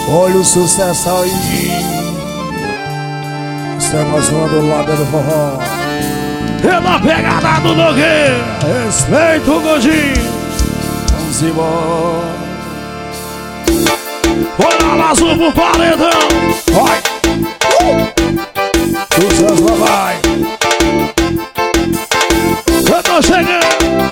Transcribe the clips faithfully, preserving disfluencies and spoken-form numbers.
Olha o sucesso aí. Isso é mais uma do lado do forró. Pela pegada do Nogueira, respeita o Godinho. Vamos embora. Olha lá, azul pro paredão. Vai. uh! Sucesso lá vai. Eu tô chegando.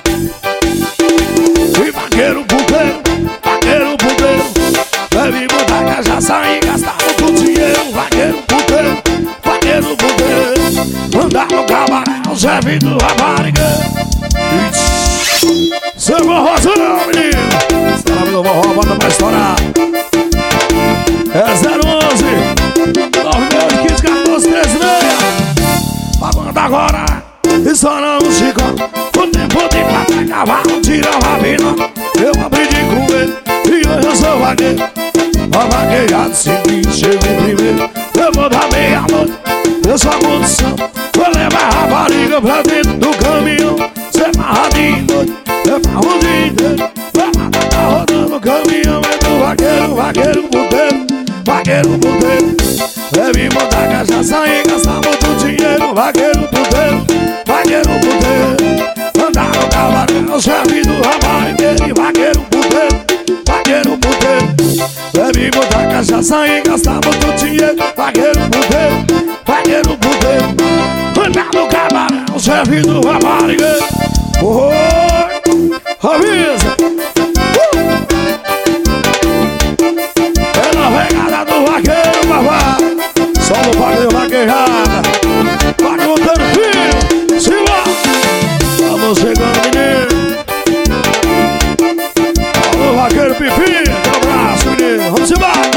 E vaqueiro puteiro, vaqueiro puteiro, bebe muita cachaça e gasta muito dinheiro. Vaqueiro puteiro, vaqueiro puteiro, andar no cabaré, o chefe do rapariga. Seu forrozão, menino. Esse cara do forró, bota pra estourar. É zero onze nove quinze quatorze treze seis. A banda agora estourando o Chico. O tempo de prata, cavalo, tira a rabina. Eu aprendi com ele e hoje eu sou vaqueiro. A vaquejada seguinte, chego em primeiro. Eu vou dar meia-noite, eu sou a condição. Vou levar a rapariga pra dentro do caminhão. Cê amarradinho doido, eu farro o dia inteiro. Vai tá rodando o caminhão. É do vaqueiro, vaqueiro, puteiro, vaqueiro, puteiro. Bebe muita cachaça e gasta muito dinheiro. Vaqueiro, puteiro, vaqueiro, puteiro, andar no cabaré, o chefe do raparigueiro. Vaqueiro, puteiro, vaqueiro, puteiro, bebe muita cachaça e gasta muito dinheiro. Vaqueiro, puteiro, vaqueiro, puteiro, andar no cabaré, o chefe do raparigueiro. Oi, avisa. uh! É na pegada do vaqueiro, papai. Só no vaqueiro, vaquejada. Vai contando filho, se lá. Vamos chegando, menino. Alô, vaqueiro Pipi, um abraço, menino. Vamos embora.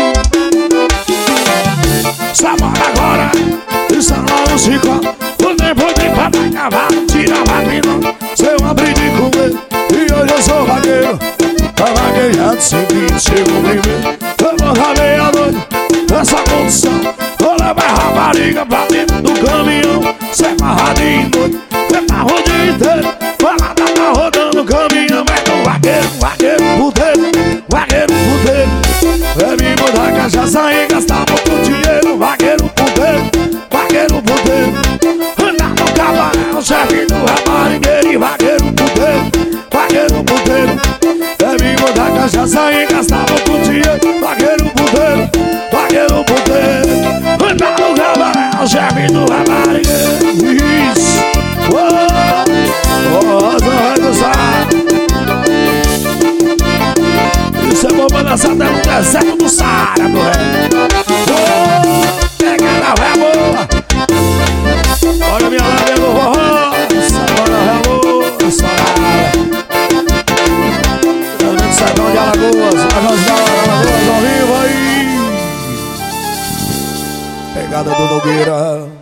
Samara agora, está lá no Chico. O tempo de papai, cavalo, tira a vacina. Seu aprendi com ele e hoje eu sou vaqueiro. A vaquejada sempre chego primeiro. Eu vou dar meia-noite nessa condição. Vou levar a rapariga pra dentro do caminhão. Cê amarradinho doido, cê tá o dia inteiro. Vai lá, tá, tá rodando o caminhão. É do vaqueiro, vaqueiro, puteiro, vaqueiro, puteiro. Bebe muita cachaça e gasta muito dinheiro. Vaqueiro, puteiro, vaqueiro, puteiro, andar no cabaré, o chefe do raparigueiro. Vaqueiro, puteiro, vaqueiro, puteiro, bebe muita cachaça e gasta muito dinheiro. Vaqueiro, puteiro, vaqueiro, puteiro, andar no cabaré, o chefe do raparigueiro. Isso, oh, Rosa vai dançar. Isso é bom pra dançar até no deserto do Saara, meu rei. Oh, pega na véia boa. Olha a minha lábia do forró. Agora a véia boa, estourada. Grande Sertão de Alagoas, Alagoas de Alagoas ao vivo aí. Pegada do Nogueira.